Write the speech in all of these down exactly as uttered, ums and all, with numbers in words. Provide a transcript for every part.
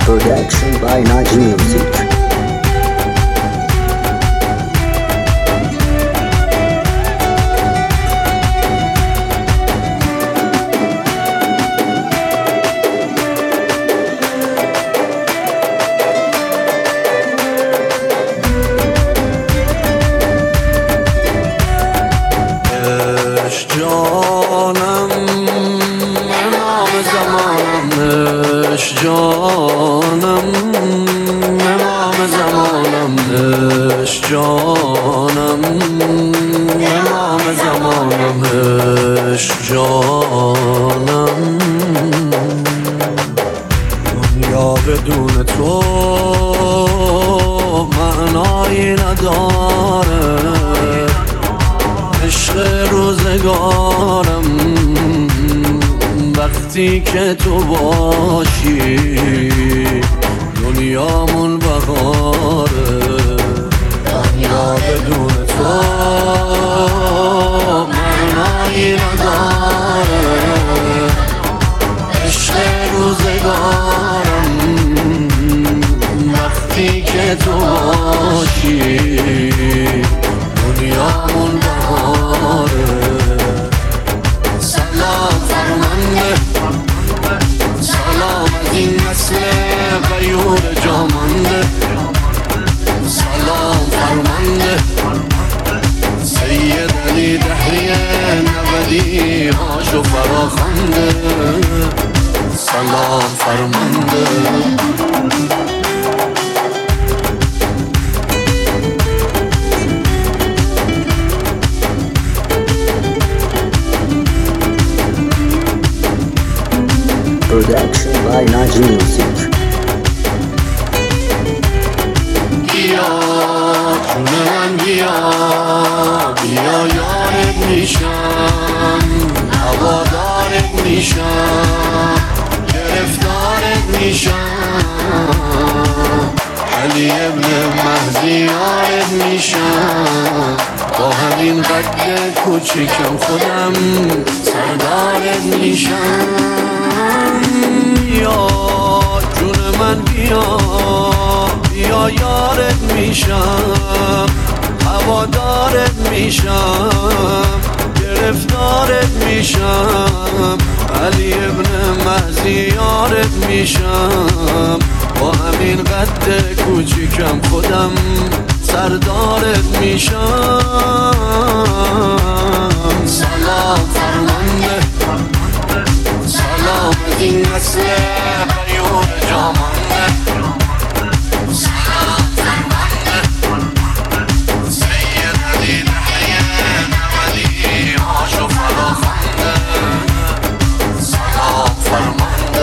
Production by Naji Music. جانم امام زمانم، اش جانم امام زمانم، اش جانم امام زمانم، اش جانم. دنیا بدون تو معنایی نداره، عشق روزگارم وقتی که تو باشی دنیامون بهاره. دنیا بدون تو معنایی نداره، عشق روزگارم وقتی که تو باشی دنیامون بهاره. سلام فرمانده، سلام از این نسل غیور جامانده، سلام فرمانده سید علی دهری نودی هاشو فراخوانده، سلام فرمانده. Production by Naji Music. بیا جون من بیا، بیا یارت میشم، هوادارت میشم، گرفتارت میشم، علی ابن مهدی یارت میشم، با همین قد کوچیکم خودم سردارت میشم. بیا جون من بیا، بیا یارت میشم، هوادارت میشم، گرفتارت میشم، علی ابن مهدی یارت میشم، با همین قد کوچیکم خودم سردارت میشم. سلام فرمانده، سلام از این نسل غیور جامانده، سلام فرمانده سید علی دهری نودی هاشو فراخوانده، سلام فرمانده.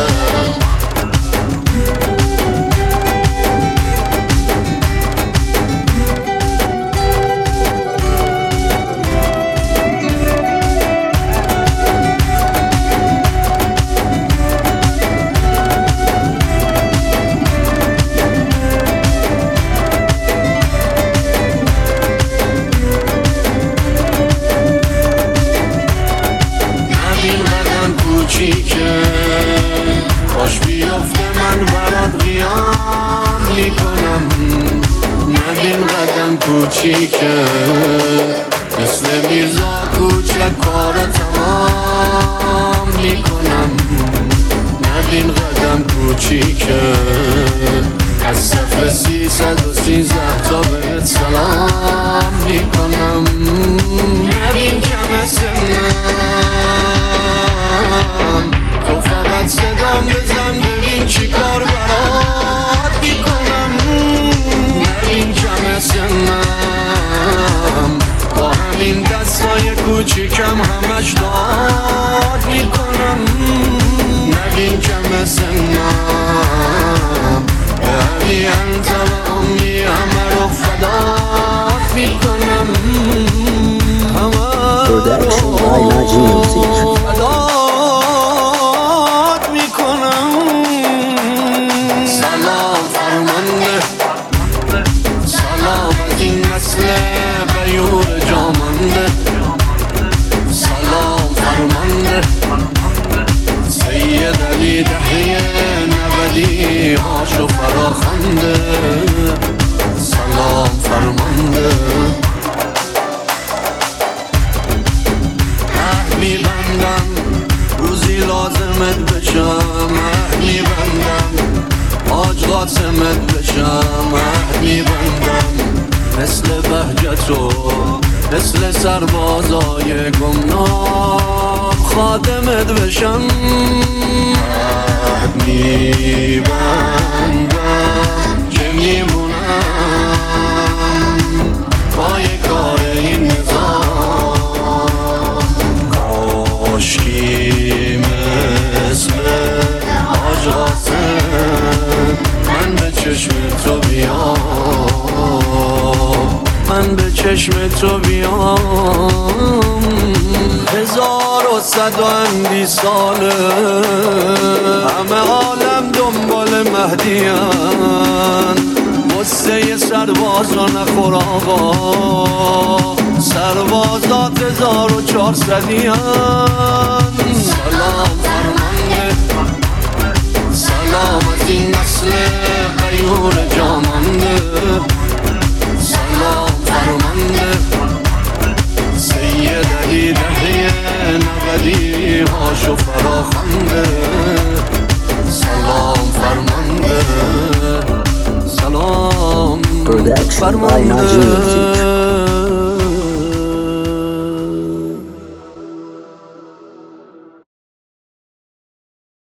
کوچیکه باش بیافته من برات قیام میکنم، ندین قدم کوچیکه مثل میرزا کوچک کار تمام میکنم، ندین قدم کوچیکه از صفر سیصد و سیزده تا بهت سلام میکنم. ندین کم سنم تو فقط صدام بزن ببین چی کار برات میکنم. نبین کم سنم با همین دستای کوچیکم همش داد میکنم. نبین کم سنم به علی انت و امی همه رو فدات میکنم، همه Production by Naji Music. سلام از این نسل غیور جامانده، سلام فرمانده سید علی دهری نودی نقدی هاشو فراخنده سلام فرمانده عهد میبندم روزی لازمت بشم عهد میبندم آج قاسمت بشم عهد میبندم مثل بهجتو مثل سربازای گمنام خادمت بشم عهد میبندم که میمونم پای کار این نظام کاشکی مثل آج قاسم من به چشم تو بیام من به چشم تو بیام هزار و صد و اندی ساله همه عالم دنبال مهدیان غصه سرباز رو نخور آقا سربازات هزار و چهارصدیان سلام فرمانده سلام از این نسل غیور جامنده سلام فرمانده سید علی دهی نقدی هاشو فراخنده سلام فرمانده سلام Production by فرمانده Najim Music.